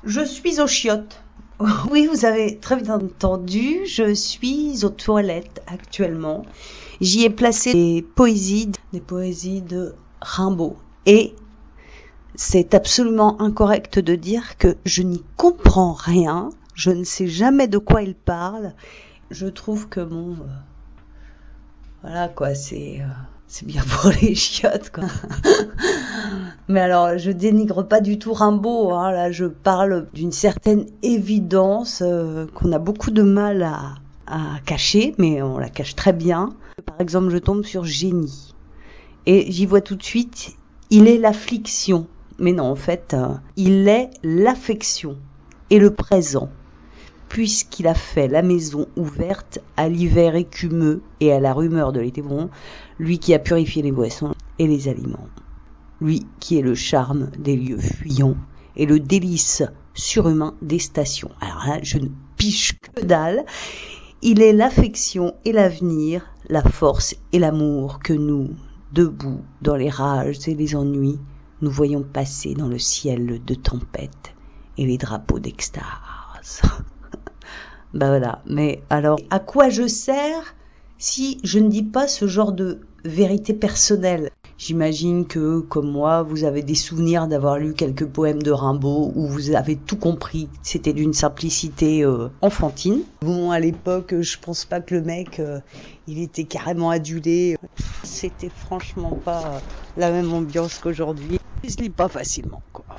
Je suis aux chiottes. Oui, vous avez très bien entendu, je suis aux toilettes actuellement. J'y ai placé des poésies de Rimbaud. Et c'est absolument incorrect de dire que je n'y comprends rien, je ne sais jamais de quoi il parle. Je trouve que voilà quoi, c'est bien pour les chiottes quoi. Mais alors, je dénigre pas du tout Rimbaud, hein. Là, je parle d'une certaine évidence qu'on a beaucoup de mal à cacher, mais on la cache très bien. Par exemple, je tombe sur génie. Et j'y vois tout de suite, il est l'affliction. Mais non, en fait, il est l'affection et le présent, puisqu'il a fait la maison ouverte à l'hiver écumeux et à la rumeur de l'été bon, lui qui a purifié les boissons et les aliments. Lui qui est le charme des lieux fuyants et le délice surhumain des stations. Alors là, je ne piche que dalle. Il est l'affection et l'avenir, la force et l'amour que nous, debout dans les rages et les ennuis, nous voyons passer dans le ciel de tempête et les drapeaux d'extase. Ben voilà, mais alors, à quoi je sers si je ne dis pas ce genre de vérité personnelle? J'imagine que, comme moi, vous avez des souvenirs d'avoir lu quelques poèmes de Rimbaud où vous avez tout compris. C'était d'une simplicité enfantine. Bon, à l'époque, je pense pas que le mec, il était carrément adulé. C'était franchement pas la même ambiance qu'aujourd'hui. Je lis pas facilement, quoi.